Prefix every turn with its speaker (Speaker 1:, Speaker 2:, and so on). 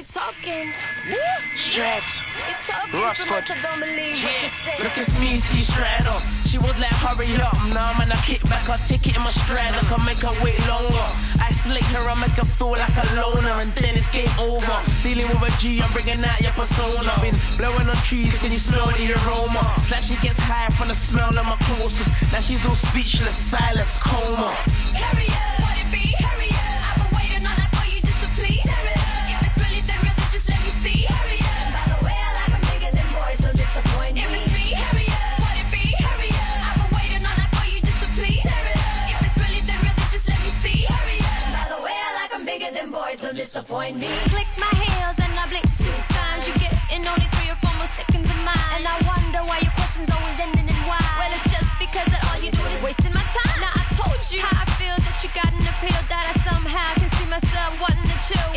Speaker 1: You're talking.
Speaker 2: Stretch.
Speaker 1: You're talking so much I don't believe what you say.
Speaker 2: Look, it's me, T Straddle. She would like hurry up. Now man, I kick back her ticket in my stride. I can make her wait longer. Isolate her, I make her feel like a loner, and then it's game over. Dealing with a G, I'm bringing out your persona. Been blowing on trees, can you smell the aroma? It's like she gets high from the smell of my clothes. Now she's all speechless, silence, coma.
Speaker 1: Hurry up, what it be? Hurry up. I've been waiting all night for you just to please. Hurry up. If it's really then real, then just let me see. Hurry up. And by the way, I like I'm bigger than boys, don't disappoint me. If it's me, hurry up, what it be? Hurry up. I've been waiting all night for you just to please. Hurry up. If it's really then real, then just let me see. Hurry up. And by the way, I like I'm bigger than boys, don't disappoint me. Click my heels and I blink 2 times. You get in only 3 or 4 more seconds of mine. And I wonder why your questions always ending in why. Well, it's just because that all you do is wasting my time. Now I told you how I feel, that you got an appeal, that I somehow can see myself wanting to chill